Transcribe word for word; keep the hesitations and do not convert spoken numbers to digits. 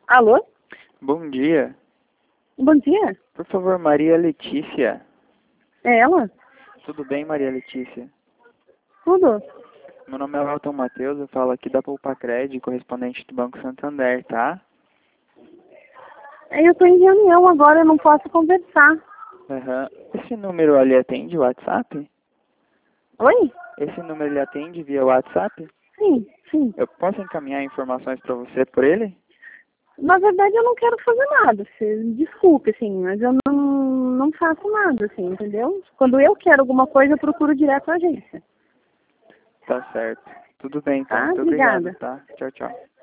Alô? Bom dia. Bom dia. Por favor, Maria Letícia. É ela? Tudo bem, Maria Letícia? Tudo? Meu nome é Walton Matheus, eu falo aqui da Poupa-Cred, correspondente do Banco Santander, tá? Eu tô em reunião agora, eu não posso conversar. Aham. Esse número ali atende o WhatsApp? Oi? Esse número ele atende via WhatsApp? Sim, sim. Eu posso encaminhar informações para você por ele? Na verdade, eu não quero fazer nada. Você, desculpe, assim, mas eu não, não faço nada, assim, entendeu? Quando eu quero alguma coisa, eu procuro direto a agência. Tá certo. Tudo bem, então. Tá? Muito obrigado, Obrigada. tá? Tchau, tchau.